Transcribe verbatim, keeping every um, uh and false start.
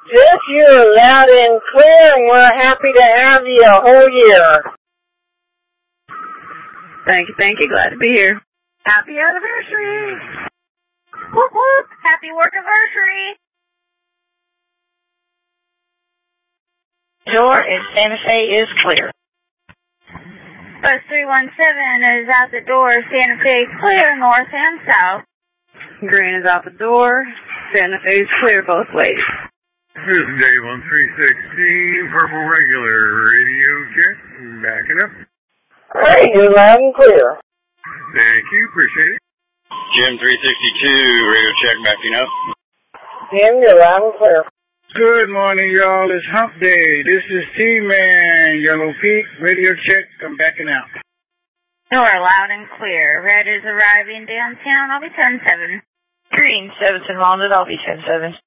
Yes, you're loud and clear, and we're happy to have you a whole year. Thank you, thank you. Glad to be here. Happy anniversary. Whoop, whoop. Happy work anniversary. Door in Santa Fe is clear. Bus three one seven is out the door. Santa Fe clear, north and south. Green is out the door. Santa Fe is clear both ways. This is Dave on three sixteen, Purple Regular Radio check. Backing up. Alright, you're loud and clear. Thank you, appreciate it. Jim three sixty-two, radio check backing up. Jim, you're loud and clear. Good morning, y'all. It's Hump Day. This is T-Man, Yellow Peak, radio check. I'm backing out. Door loud and clear. Red is arriving downtown. I'll be ten seven. Green, seven ten Ronald, I'll be ten seven.